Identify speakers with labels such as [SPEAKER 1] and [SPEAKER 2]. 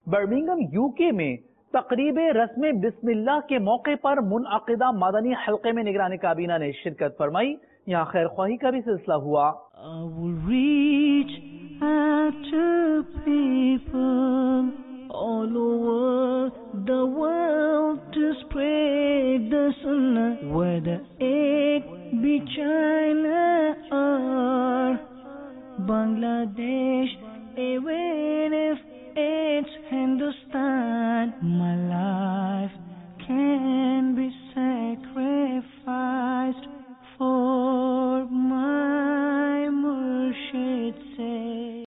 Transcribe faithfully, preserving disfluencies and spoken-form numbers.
[SPEAKER 1] Birmingham UK में तकरीब रस्म बिस्मिल्लाह के मौके पर मुनअक़िदा मदनी हल्के में निगरानी काबीना ने शिरकत फरमाई। यहाँ खैर ख्वाही का भी सिलसिला हुआ।
[SPEAKER 2] I will reach out to people all over the world to spread the sunnah, whether it be China or Bangladesh, away